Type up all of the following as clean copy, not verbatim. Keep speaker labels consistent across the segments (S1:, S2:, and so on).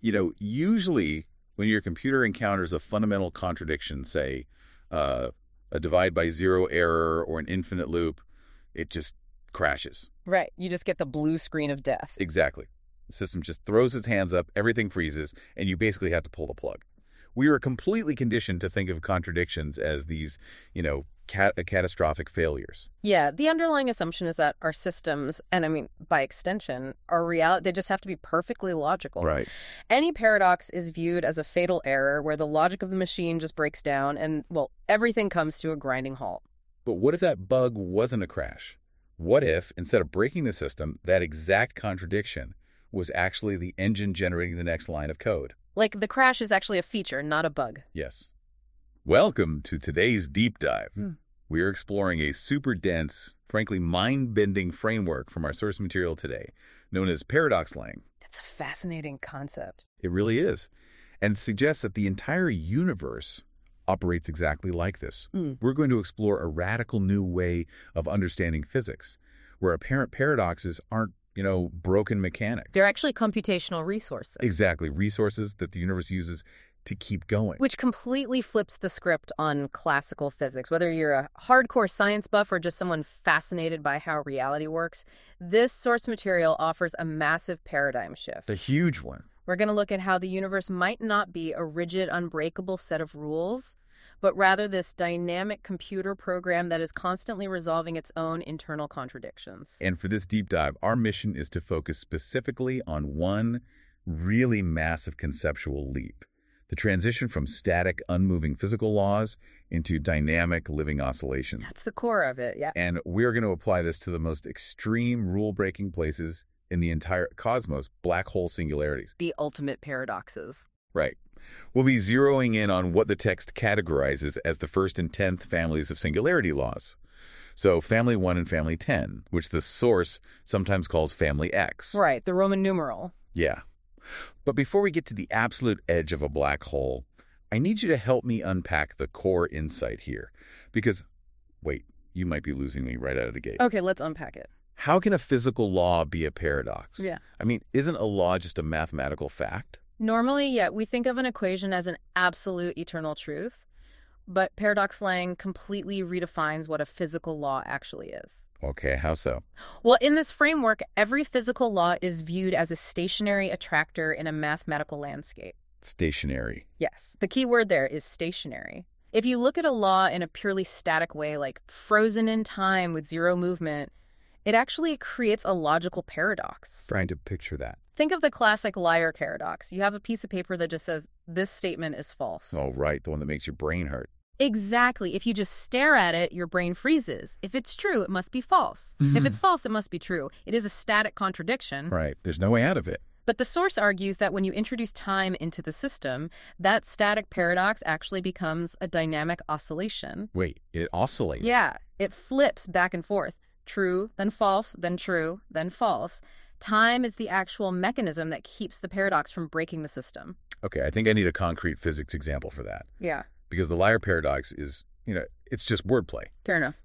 S1: Usually when your computer encounters a fundamental contradiction, say a divide by zero error or an infinite loop, it just crashes.
S2: Right. You just get the blue screen of death.
S1: Exactly. The system just throws its hands up, everything freezes, and you basically have to pull the plug. We are completely conditioned to think of contradictions as these, catastrophic failures.
S2: Yeah, the underlying assumption is that our systems, and I mean, by extension, our reality, they just have to be perfectly logical.
S1: Right.
S2: Any paradox is viewed as a fatal error where the logic of the machine just breaks down and, well, everything comes to a grinding halt.
S1: But what if that bug wasn't a crash? What if, instead of breaking the system, that exact contradiction was actually the engine generating the next line of code?
S2: Like the crash is actually a feature, not a bug.
S1: Yes. Welcome to today's deep dive. We are exploring a super dense, frankly mind-bending framework from our source material today, known as paradox-Lang.
S2: That's a fascinating concept.
S1: It really is, and suggests that the entire universe operates exactly like this. We're going to explore a radical new way of understanding physics, where apparent paradoxes aren't broken mechanics.
S2: They're actually computational resources.
S1: Exactly, resources that the universe uses to keep going.
S2: Which completely flips the script on classical physics. Whether you're a hardcore science buff or just someone fascinated by how reality works, this source material offers a massive paradigm shift.
S1: A huge one.
S2: We're going to look at how the universe might not be a rigid, unbreakable set of rules, but rather this dynamic computer program that is constantly resolving its own internal contradictions.
S1: And for this deep dive, our mission is to focus specifically on one really massive conceptual leap: the transition from static, unmoving physical laws into dynamic, living oscillations.
S2: That's the core of it, yeah.
S1: And we're going to apply this to the most extreme, rule-breaking places in the entire cosmos, black hole singularities.
S2: The ultimate paradoxes.
S1: Right. We'll be zeroing in on what the text categorizes as the first and 10th families of singularity laws. So family 1 and family 10, which the source sometimes calls family X.
S2: Right, the Roman numeral.
S1: Yeah. But before we get to the absolute edge of a black hole, I need you to help me unpack the core insight here. Because, wait, you might be losing me right out of the gate.
S2: Okay, let's unpack it.
S1: How can a physical law be a paradox?
S2: Yeah.
S1: I mean, isn't a law just a mathematical fact?
S2: Normally, yeah, we think of an equation as an absolute eternal truth, but paradox-Lang completely redefines what a physical law actually is.
S1: Okay, how so?
S2: Well, in this framework, every physical law is viewed as a stationary attractor in a mathematical landscape.
S1: Stationary.
S2: Yes, the key word there is stationary. If you look at a law in a purely static way, like frozen in time with zero movement, it actually creates a logical paradox.
S1: Trying to picture that.
S2: Think of the classic liar paradox. You have a piece of paper that just says, this statement is false.
S1: Oh, right, the one that makes your brain hurt.
S2: Exactly. If you just stare at it, your brain freezes. If it's true, it must be false. If it's false, it must be true. It is a static contradiction.
S1: Right, there's no way out of it.
S2: But the source argues that when you introduce time into the system, that static paradox actually becomes a dynamic oscillation.
S1: Wait, it oscillates?
S2: Yeah, it flips back and forth. True, then false, then true, then false. Time is the actual mechanism that keeps the paradox from breaking the system.
S1: Okay, I think I need a concrete physics example for that.
S2: Yeah.
S1: Because the liar paradox is, it's just wordplay.
S2: Fair enough.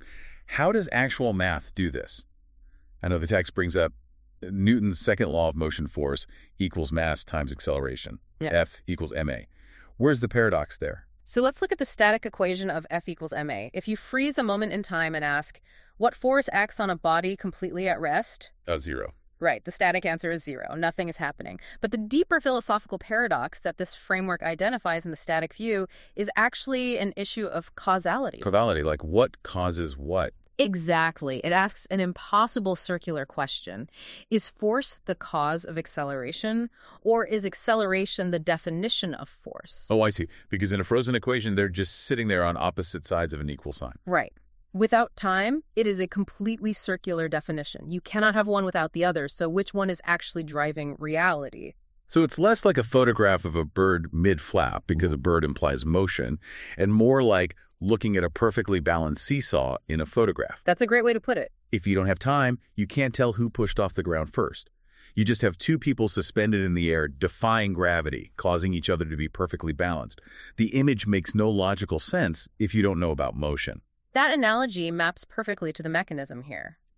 S1: How does actual math do this? I know the text brings up Newton's second law of motion force equals mass times acceleration.
S2: Yeah.
S1: F equals ma. Where's the paradox there?
S2: So let's look at the static equation of F equals ma. If you freeze a moment in time and ask, what force acts on a body completely at rest?
S1: Zero.
S2: Right, the static answer is zero. Nothing is happening. But the deeper philosophical paradox that this framework identifies in the static view is actually an issue of causality.
S1: Causality, like what causes what?
S2: Exactly. It asks an impossible circular question. Is force the cause of acceleration, or is acceleration the definition of force?
S1: Oh, I see. Because in a frozen equation, they're just sitting there on opposite sides of an equal sign.
S2: Right. Without time, it is a completely circular definition. You cannot have one without the other, so which one is actually driving reality?
S1: So it's less like a photograph of a bird mid-flap, because a bird implies motion, and more like looking at a perfectly balanced seesaw in a photograph.
S2: That's a great way to put it.
S1: If you don't have time, you can't tell who pushed off the ground first. You just have two people suspended in the air, defying gravity, causing each other to be perfectly balanced. The image makes no logical sense if you don't know about motion.
S2: That analogy maps perfectly to the mechanism here.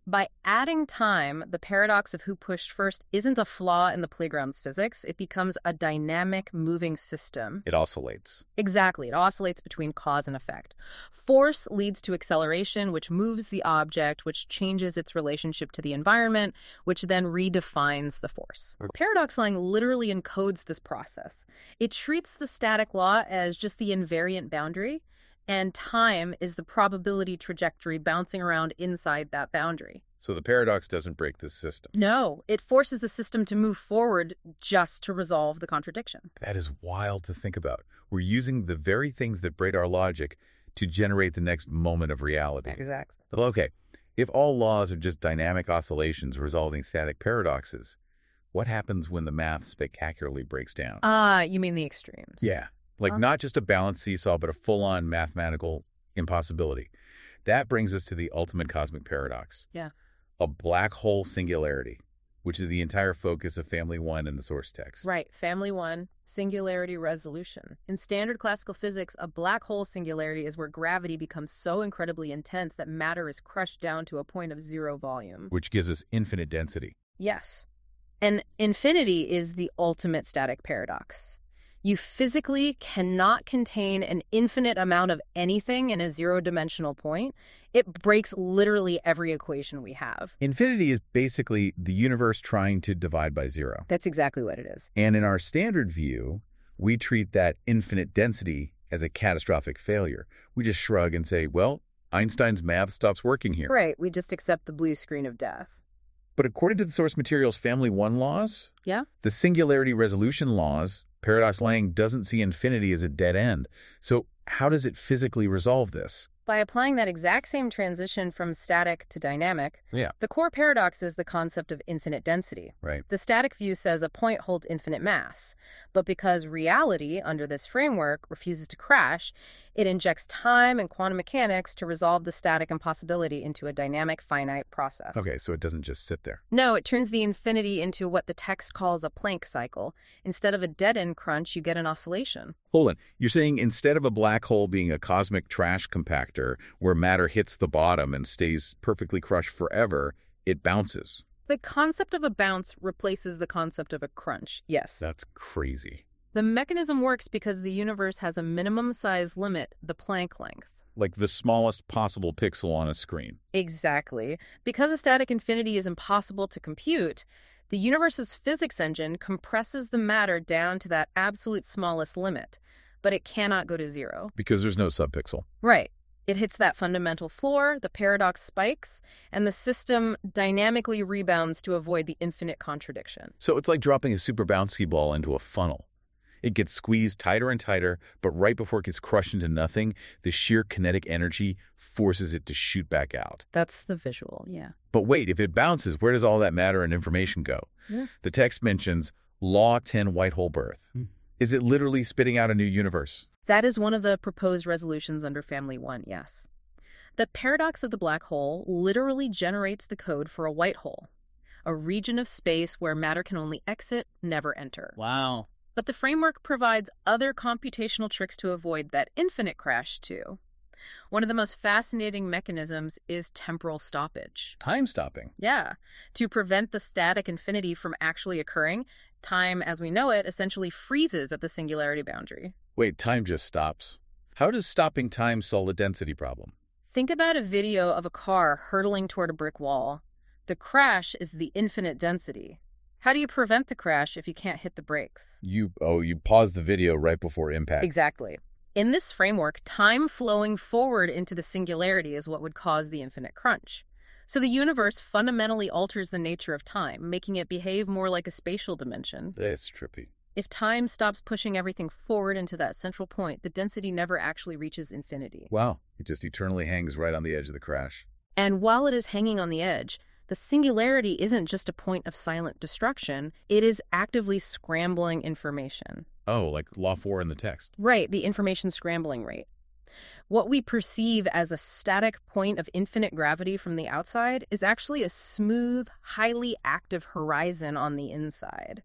S2: By adding time, the paradox of who pushed first isn't a flaw in the playground's physics. It becomes a dynamic, moving system.
S1: It oscillates.
S2: Exactly. It oscillates between cause and effect. Force leads to acceleration, which moves the object, which changes its relationship to the environment, which then redefines the force. Paradox lying literally encodes this process. It treats the static law as just the invariant boundary, and time is the probability trajectory bouncing around inside that boundary.
S1: So the paradox doesn't break this system.
S2: No, it forces the system to move forward just to resolve the contradiction.
S1: That is wild to think about. We're using the very things that break our logic to generate the next moment of reality.
S2: Exactly.
S1: Well, okay, if all laws are just dynamic oscillations resolving static paradoxes, what happens when the math spectacularly breaks down?
S2: You mean the extremes?
S1: Yeah. Like not just a balanced seesaw, but a full-on mathematical impossibility. That brings us to the ultimate cosmic paradox.
S2: Yeah.
S1: A black hole singularity, which is the entire focus of Family 1 in the source text.
S2: Right. Family 1, singularity resolution. In standard classical physics, a black hole singularity is where gravity becomes so incredibly intense that matter is crushed down to a point of zero volume.
S1: Which gives us infinite density.
S2: Yes. And infinity is the ultimate static paradox. You physically cannot contain an infinite amount of anything in a zero-dimensional point. It breaks literally every equation we have.
S1: Infinity is basically the universe trying to divide by zero.
S2: That's exactly what it is.
S1: And in our standard view, we treat that infinite density as a catastrophic failure. We just shrug and say, well, Einstein's math stops working here.
S2: Right. We just accept the blue screen of death.
S1: But according to the source material's Family 1 laws,
S2: Yeah?
S1: the singularity resolution laws, Paradox Lang doesn't see infinity as a dead end. So how does it physically resolve this?
S2: By applying that exact same transition from static to dynamic,
S1: Yeah.
S2: the core paradox is the concept of infinite density.
S1: Right.
S2: The static view says a point holds infinite mass, but because reality, under this framework, refuses to crash, it injects time and quantum mechanics to resolve the static impossibility into a dynamic, finite process.
S1: Okay, so it doesn't just sit there.
S2: No, it turns the infinity into what the text calls a Planck cycle. Instead of a dead-end crunch, you get an oscillation.
S1: Hold on. You're saying instead of a black hole being a cosmic trash compactor where matter hits the bottom and stays perfectly crushed forever, it bounces.
S2: The concept of a bounce replaces the concept of a crunch, yes.
S1: That's crazy.
S2: The mechanism works because the universe has a minimum size limit, the Planck length.
S1: Like the smallest possible pixel on a screen.
S2: Exactly. Because a static infinity is impossible to compute, the universe's physics engine compresses the matter down to that absolute smallest limit, but it cannot go to zero.
S1: Because there's no subpixel.
S2: Right. It hits that fundamental floor, the paradox spikes, and the system dynamically rebounds to avoid the infinite contradiction.
S1: So it's like dropping a super bouncy ball into a funnel. It gets squeezed tighter and tighter, but right before it gets crushed into nothing, the sheer kinetic energy forces it to shoot back out.
S2: That's the visual, yeah.
S1: But wait, if it bounces, where does all that matter and information go?
S2: Yeah.
S1: The text mentions Law 10 white hole birth. Is it literally spitting out a new universe?
S2: That is one of the proposed resolutions under Family 1, yes. The paradox of the black hole literally generates the code for a white hole, a region of space where matter can only exit, never enter.
S3: Wow.
S2: But the framework provides other computational tricks to avoid that infinite crash, too. One of the most fascinating mechanisms is temporal stoppage.
S1: Time stopping.
S2: Yeah. To prevent the static infinity from actually occurring, time as we know it essentially freezes at the singularity boundary.
S1: Wait, time just stops. How does stopping time solve a density problem?
S2: Think about a video of a car hurtling toward a brick wall. The crash is the infinite density. How do you prevent the crash if you can't hit the brakes?
S1: You pause the video right before impact.
S2: Exactly. In this framework, time flowing forward into the singularity is what would cause the infinite crunch. So the universe fundamentally alters the nature of time, making it behave more like a spatial dimension.
S1: That's trippy.
S2: If time stops pushing everything forward into that central point, the density never actually reaches infinity.
S1: Wow. It just eternally hangs right on the edge of the crash.
S2: And while it is hanging on the edge, the singularity isn't just a point of silent destruction, it is actively scrambling information.
S1: Oh, like Law 4 in the text.
S2: Right, the information scrambling rate. What we perceive as a static point of infinite gravity from the outside is actually a smooth, highly active horizon on the inside.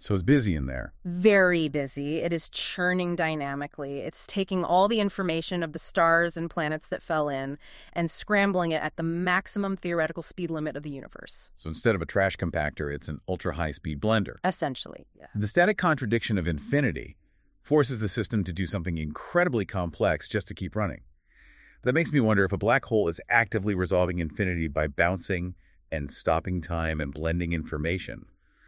S1: So it's busy in there.
S2: Very busy. It is churning dynamically. It's taking all the information of the stars and planets that fell in and scrambling it at the maximum theoretical speed limit of the universe.
S1: So instead of a trash compactor, it's an ultra-high-speed blender.
S2: Essentially, yeah.
S1: The static contradiction of infinity forces the system to do something incredibly complex just to keep running. That makes me wonder if a black hole is actively resolving infinity by bouncing and stopping time and blending information.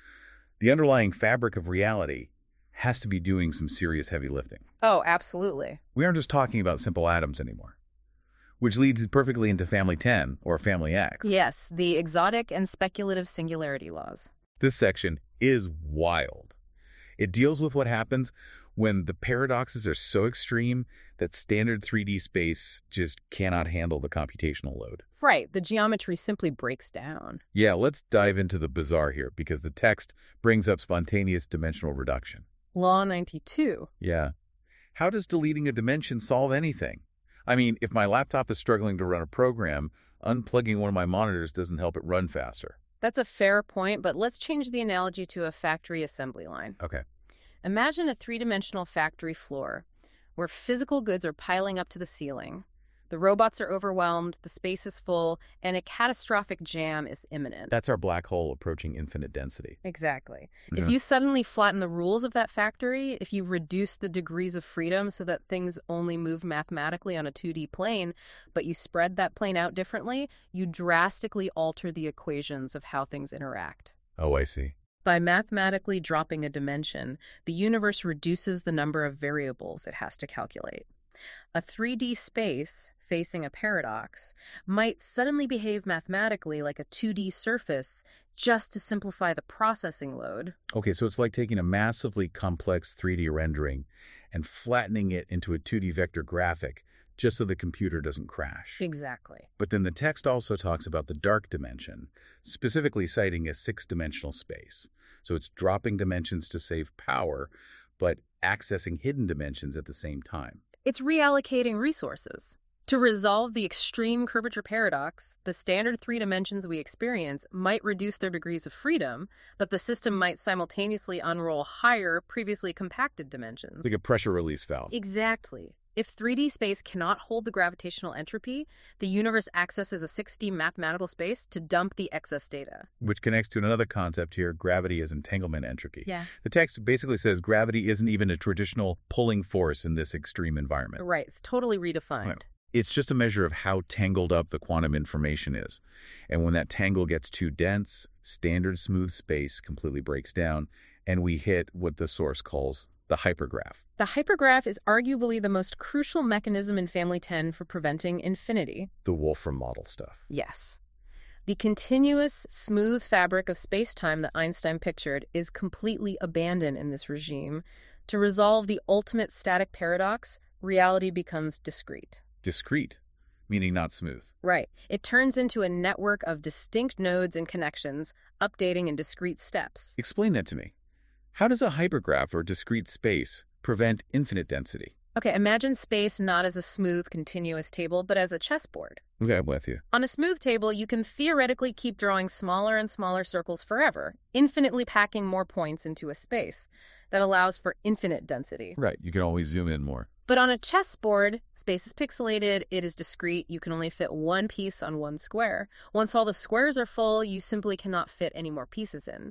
S1: The underlying fabric of reality has to be doing some serious heavy lifting.
S2: Oh, absolutely.
S1: We aren't just talking about simple atoms anymore, which leads perfectly into Family 10 or Family X.
S2: Yes, the exotic and speculative singularity laws.
S1: This section is wild. It deals with what happens when the paradoxes are so extreme that standard 3D space just cannot handle the computational load.
S2: Right, the geometry simply breaks down.
S1: Yeah, let's dive into the bizarre here because the text brings up spontaneous dimensional reduction.
S2: Law 92.
S1: Yeah. How does deleting a dimension solve anything? I mean, if my laptop is struggling to run a program, unplugging one of my monitors doesn't help it run faster.
S2: That's a fair point, but let's change the analogy to a factory assembly line.
S1: Okay.
S2: Imagine a three-dimensional factory floor where physical goods are piling up to the ceiling. The robots are overwhelmed, the space is full, and a catastrophic jam is imminent.
S1: That's our black hole approaching infinite density.
S2: Exactly.
S1: Yeah.
S2: If you suddenly flatten the rules of that factory, if you reduce the degrees of freedom so that things only move mathematically on a 2D plane, but you spread that plane out differently, you drastically alter the equations of how things interact.
S1: Oh, I see.
S2: By mathematically dropping a dimension, the universe reduces the number of variables it has to calculate. A 3D space facing a paradox might suddenly behave mathematically like a 2D surface just to simplify the processing load.
S1: Okay, so it's like taking a massively complex 3D rendering and flattening it into a 2D vector graphic just so the computer doesn't crash.
S2: Exactly.
S1: But then the text also talks about the dark dimension, specifically citing a 6-dimensional space. So it's dropping dimensions to save power, but accessing hidden dimensions at the same time.
S2: It's reallocating resources. To resolve the extreme curvature paradox, the standard 3 dimensions we experience might reduce their degrees of freedom, but the system might simultaneously unroll higher, previously compacted dimensions.
S1: It's like a pressure release valve.
S2: Exactly. If 3D space cannot hold the gravitational entropy, the universe accesses a 6D mathematical space to dump the excess data.
S1: Which connects to another concept here, gravity as entanglement entropy.
S2: Yeah.
S1: The text basically says gravity isn't even a traditional pulling force in this extreme environment.
S2: Right. It's totally redefined.
S1: Right. It's just a measure of how tangled up the quantum information is. And when that tangle gets too dense, standard smooth space completely breaks down, and we hit what the source calls the hypergraph.
S2: The hypergraph is arguably the most crucial mechanism in Family 10 for preventing infinity.
S1: The Wolfram model stuff.
S2: Yes. The continuous, smooth fabric of space-time that Einstein pictured is completely abandoned in this regime. To resolve the ultimate static paradox, reality becomes discrete.
S1: Discrete, meaning not smooth.
S2: Right. It turns into a network of distinct nodes and connections, updating in discrete steps.
S1: Explain that to me. How does a hypergraph or discrete space prevent infinite density?
S2: Okay, imagine space not as a smooth, continuous table, but as a chessboard.
S1: Okay, I'm with you.
S2: On a smooth table, you can theoretically keep drawing smaller and smaller circles forever, infinitely packing more points into a space. That allows for infinite density.
S1: Right, you can always zoom in more.
S2: But on a chessboard, space is pixelated, it is discrete, you can only fit one piece on one square. Once all the squares are full, you simply cannot fit any more pieces in.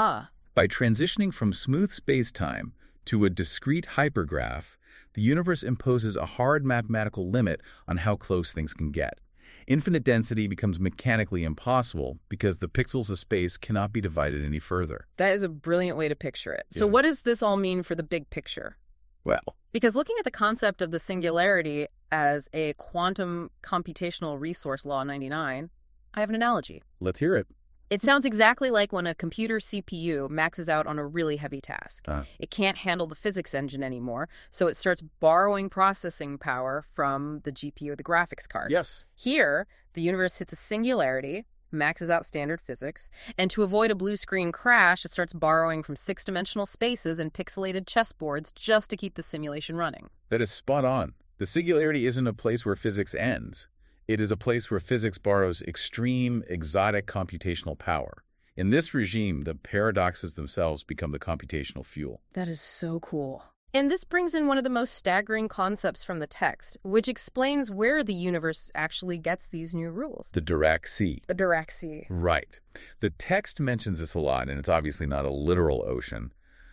S1: By transitioning from smooth space-time to a discrete hypergraph, the universe imposes a hard mathematical limit on how close things can get. Infinite density becomes mechanically impossible because the pixels of space cannot be divided any further.
S2: That is a brilliant way to picture it. So what does this all mean for the big picture?
S1: Well,
S2: because looking at the concept of the singularity as a quantum computational resource, Law 99, I have an analogy.
S1: Let's hear it.
S2: It sounds exactly like when a computer CPU maxes out on a really heavy task. It can't handle the physics engine anymore, so it starts borrowing processing power from the GPU or the graphics card.
S1: Yes.
S2: Here, the universe hits a singularity, maxes out standard physics, and to avoid a blue screen crash, it starts borrowing from 6-dimensional spaces and pixelated chessboards just to keep the simulation running.
S1: That is spot on. The singularity isn't a place where physics ends. It is a place where physics borrows extreme, exotic computational power. In this regime, the paradoxes themselves become the computational fuel.
S2: That is so cool. And this brings in one of the most staggering concepts from the text, which explains where the universe actually gets these new rules.
S1: The Dirac Sea.
S2: The Dirac Sea.
S1: Right. The text mentions this a lot, and it's obviously not a literal ocean.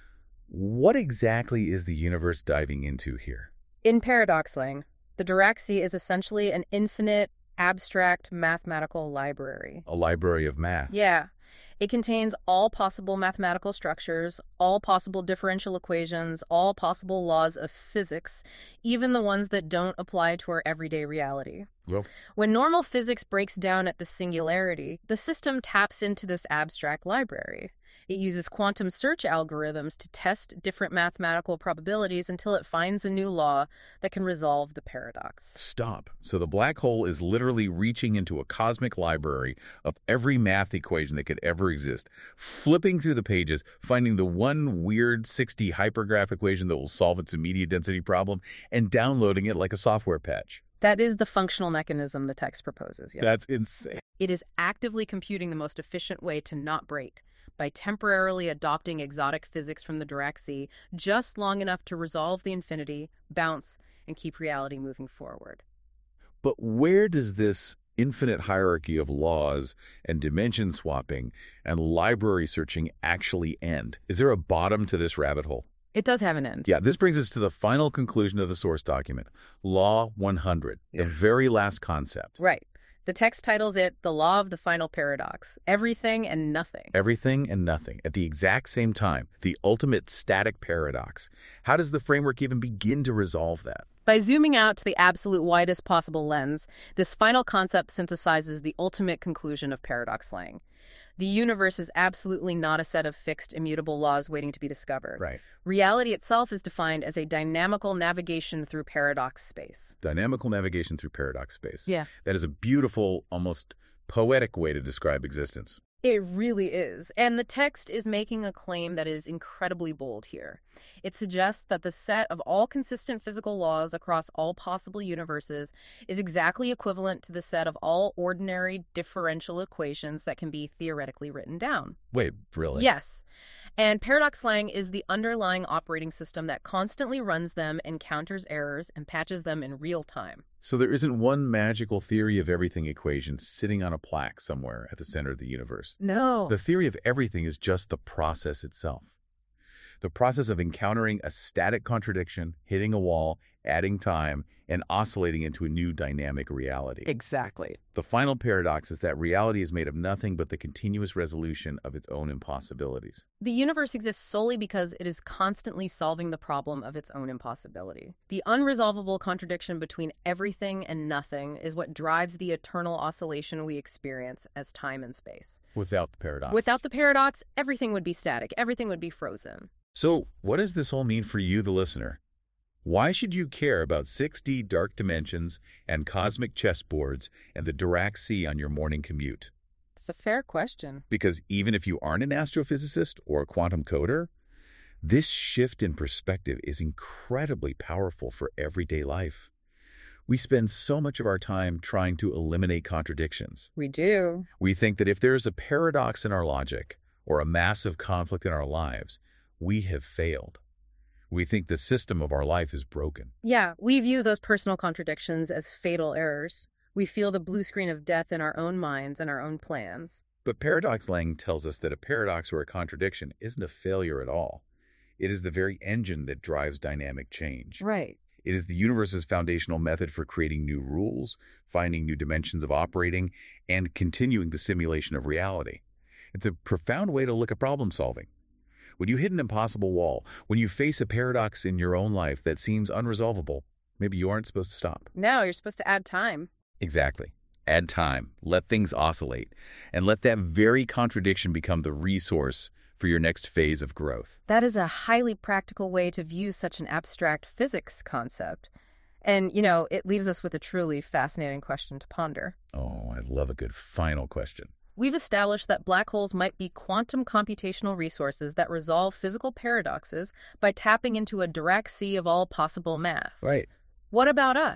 S1: What exactly is the universe diving into here?
S2: In paradoxing, the Dirac Sea is essentially an infinite, abstract mathematical library.
S1: A library of math.
S2: Yeah. It contains all possible mathematical structures, all possible differential equations, all possible laws of physics, even the ones that don't apply to our everyday reality.
S1: Well,
S2: When normal physics breaks down at the singularity, the system taps into this abstract library. It uses quantum search algorithms to test different mathematical probabilities until it finds a new law that can resolve the paradox.
S1: stop. So the black hole is literally reaching into a cosmic library of every math equation that could ever exist, flipping through the pages, finding the one weird 60 hypergraph equation that will solve its immediate density problem, and downloading it like a software patch.
S2: That is the functional mechanism the text proposes. Yeah.
S1: That's insane.
S2: It is actively computing the most efficient way to not break by temporarily adopting exotic physics from the Dirac Sea just long enough to resolve the infinity, bounce, and keep reality moving forward.
S1: But where does this infinite hierarchy of laws and dimension swapping and library searching actually end? Is there a bottom to this rabbit hole?
S2: It does have an end.
S1: Yeah, this brings us to the final conclusion of the source document, Law 100, the very last concept.
S2: Right. The text titles it The Law of the Final Paradox, Everything and Nothing.
S1: Everything and nothing at the exact same time, the ultimate static paradox. How does the framework even begin to resolve that?
S2: By zooming out to the absolute widest possible lens, this final concept synthesizes the ultimate conclusion of paradox slang. The universe is absolutely not a set of fixed, immutable laws waiting to be discovered.
S1: Right.
S2: Reality itself is defined as a dynamical navigation through paradox space.
S1: Dynamical navigation through paradox space.
S2: Yeah.
S1: That is a beautiful, almost poetic way to describe existence.
S2: It really is. And the text is making a claim that is incredibly bold here. It suggests that the set of all consistent physical laws across all possible universes is exactly equivalent to the set of all ordinary differential equations that can be theoretically written down.
S1: Wait, really?
S2: Yes. And paradox slang is the underlying operating system that constantly runs them, encounters errors, and patches them in real time.
S1: So there isn't one magical theory of everything equation sitting on a plaque somewhere at the center of the universe.
S2: No.
S1: The theory of everything is just the process itself. The process of encountering a static contradiction, hitting a wall, adding time, and oscillating into a new dynamic reality.
S3: Exactly.
S1: The final paradox is that reality is made of nothing but the continuous resolution of its own impossibilities.
S2: The universe exists solely because it is constantly solving the problem of its own impossibility. The unresolvable contradiction between everything and nothing is what drives the eternal oscillation we experience as time and space.
S1: Without the paradox.
S2: Without the paradox, everything would be static. Everything would be frozen.
S1: So, what does this all mean for you, the listener? Why should you care about 6D dark dimensions and cosmic chessboards and the Dirac Sea on your morning commute?
S2: It's a fair question.
S1: Because even if you aren't an astrophysicist or a quantum coder, this shift in perspective is incredibly powerful for everyday life. We spend so much of our time trying to eliminate contradictions.
S2: We do.
S1: We think that if there's a paradox in our logic or a massive conflict in our lives, we have failed. We think the system of our life is broken.
S2: Yeah, we view those personal contradictions as fatal errors. We feel the blue screen of death in our own minds and our own plans.
S1: But paradox lang tells us that a paradox or a contradiction isn't a failure at all. It is the very engine that drives dynamic change.
S2: Right.
S1: It is the universe's foundational method for creating new rules, finding new dimensions of operating, and continuing the simulation of reality. It's a profound way to look at problem solving. When you hit an impossible wall, when you face a paradox in your own life that seems unresolvable, maybe you aren't supposed to stop.
S2: No, you're supposed to add time.
S1: Exactly. Add time. Let things oscillate. And let that very contradiction become the resource for your next phase of growth.
S2: That is a highly practical way to view such an abstract physics concept. And, it leaves us with a truly fascinating question to ponder.
S1: Oh, I love a good final question.
S2: We've established that black holes might be quantum computational resources that resolve physical paradoxes by tapping into a Dirac Sea of all possible math.
S1: Right.
S2: What about us?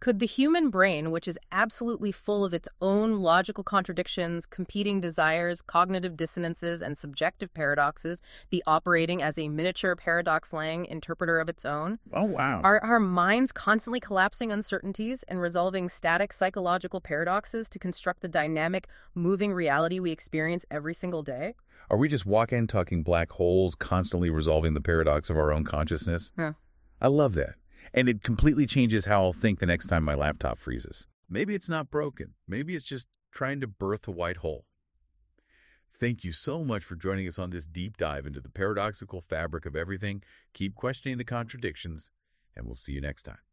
S2: Could the human brain, which is absolutely full of its own logical contradictions, competing desires, cognitive dissonances, and subjective paradoxes, be operating as a miniature paradox-laying interpreter of its own?
S1: Oh, wow.
S2: Are our minds constantly collapsing uncertainties and resolving static psychological paradoxes to construct the dynamic, moving reality we experience every single day?
S1: Are we just walking, talking black holes, constantly resolving the paradox of our own consciousness?
S2: Huh.
S1: I love that. And it completely changes how I'll think the next time my laptop freezes. Maybe it's not broken. Maybe it's just trying to birth a white hole. Thank you so much for joining us on this deep dive into the paradoxical fabric of everything. Keep questioning the contradictions, and we'll see you next time.